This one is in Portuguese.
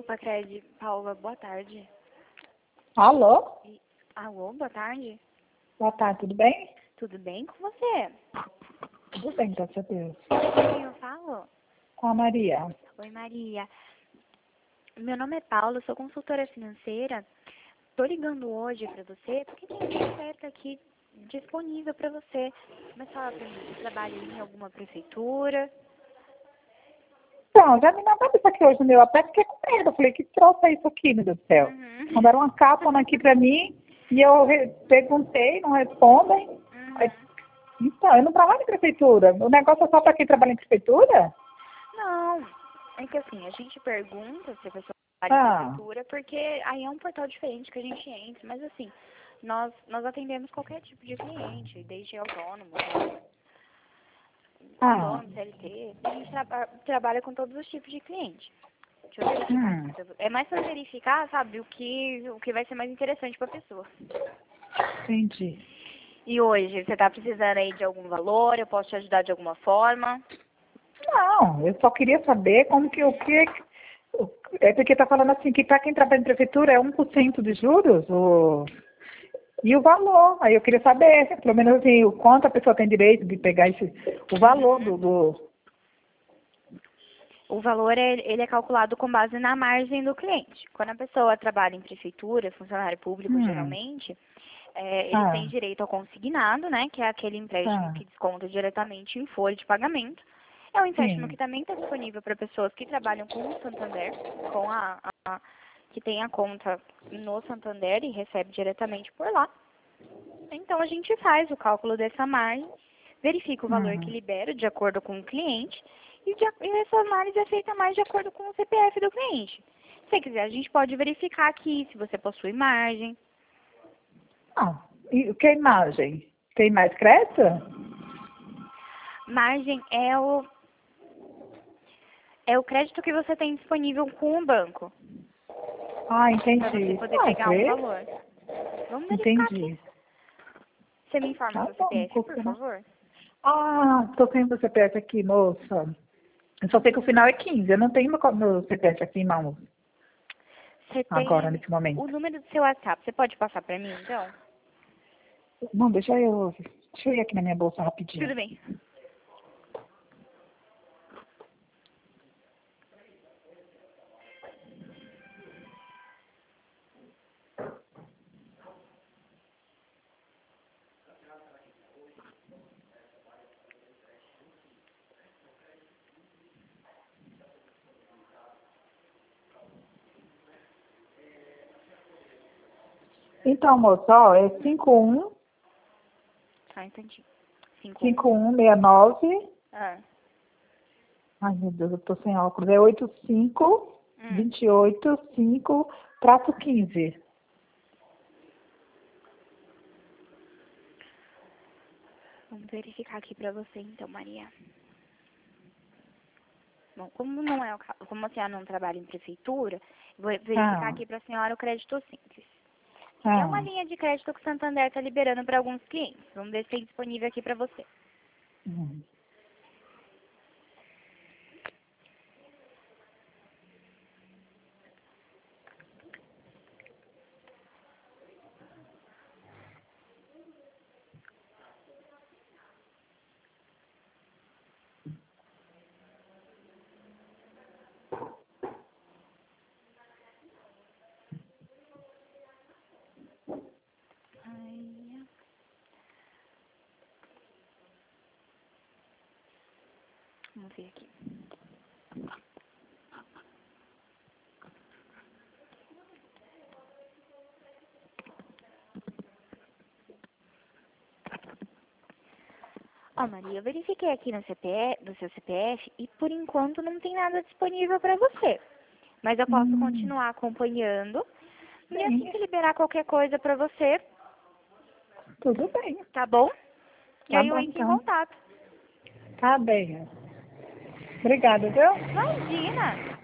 Pacred, Paula, boa tarde. Alô? Alô, boa tarde. Boa tarde, tudo bem? Tudo bem com você? Tudo bem, graças a Deus. Com quem eu falo? Com a Maria. Oi, Maria. Meu nome é Paula, sou consultora financeira. Tô ligando hoje pra você porque tem uma oferta aqui disponível pra você. Mas fala pra mim, você trabalha em alguma prefeitura? Então, já me mandaram isso aqui hoje no meu, até fiquei com medo. Eu falei, que troço é isso aqui, meu Deus do céu? Mandaram uma cápsula aqui pra mim e eu perguntei, não respondem. Aí, então, eu não trabalho em prefeitura. O negócio é só pra quem trabalha em prefeitura? Não, é que assim, a gente pergunta se a pessoa trabalha em prefeitura, porque aí é um portal diferente que a gente entra, mas assim, nós atendemos qualquer tipo de cliente, desde autônomo, autônomo, CLT, a gente trabalha com todos os tipos de cliente. Deixa eu verificar aqui pra você. É mais pra verificar, sabe, o que vai ser mais interessante pra pessoa. Entendi. E hoje, você tá precisando aí de algum valor? Eu posso te ajudar de alguma forma? Não, eu só queria saber como que é porque tá falando assim que para quem trabalha em prefeitura é 1% de juros e o valor. Aí eu queria saber, pelo menos assim, o quanto a pessoa tem direito de pegar o valor do. O valor ele é calculado com base na margem do cliente. Quando a pessoa trabalha em prefeitura, funcionário público geralmente, eles têm direito ao consignado, né, que é aquele empréstimo que desconta diretamente em folha de pagamento. É um empréstimo que também está disponível para pessoas que trabalham com o Santander, com que tem a conta no Santander e recebe diretamente por lá. Então a gente faz o cálculo dessa margem, verifica o valor que libera de acordo com o cliente e essa análise é feita mais de acordo com o CPF do cliente. Se você quiser, a gente pode verificar aqui se você possui margem. E que margem? Tem mais crédito? Margem é o crédito que você tem disponível com o banco. Entendi. Para você poder pegar um valor. Vamos verificar aqui. Você me informa seu CPF, por favor? Tô sem o CPF aqui, moça. Eu só sei que o final é 15. Eu não tenho meu CPF aqui em mãos. Você tem Agora, nesse momento. o número do seu WhatsApp. Você pode passar para mim, então? Não, deixa eu ir aqui na minha bolsa rapidinho. Tudo bem. Então, moça, ó, é 51 Só um instantinho. 5169. Ah. Ai, meu Deus, eu tô sem óculos. É 85 28 5 traço 15. Vamos verificar aqui para você, então, Maria. Bom, como não é como a senhora não trabalha em prefeitura, vou verificar aqui para a senhora o crédito simples. É uma linha de crédito que o Santander está liberando para alguns clientes. Vamos ver se tem disponível aqui para você. Vamos ver aqui. Maria, eu verifiquei aqui no seu CPF e por enquanto não tem nada disponível para você. Mas eu posso continuar acompanhando e assim que liberar qualquer coisa para você, Tudo bem. tá bom? E aí eu Bom, entro em então. contato. Tá bem. Obrigada, viu? Imagina!